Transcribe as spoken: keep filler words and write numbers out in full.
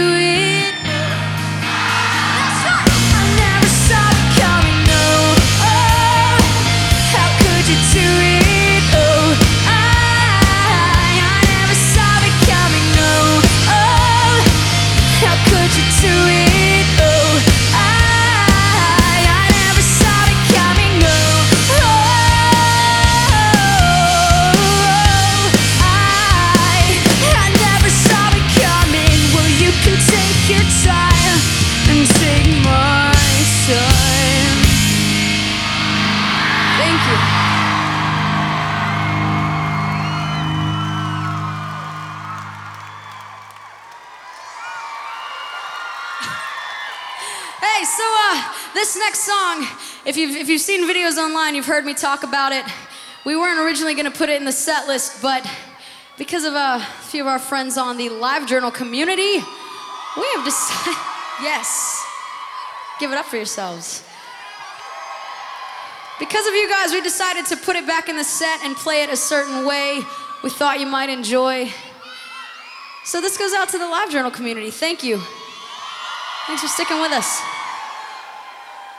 it. That's right. I never saw it coming, no. Oh, how could you do it? Oh, I, I never saw it coming, no. Oh, how could you do it? Oh, I, I never saw it coming, no. Oh, I, I never saw it coming. Well, you can take your time and take my time. Thank you. Hey, so uh, this next song, if you've, if you've seen videos online, you've heard me talk about it. We weren't originally gonna put it in the set list, but because of uh, a few of our friends on the LiveJournal community, we have decided, yes, give it up for yourselves. Because of you guys, we decided to put it back in the set and play it a certain way we thought you might enjoy. So this goes out to the LiveJournal community. Thank you. Thanks for sticking with us.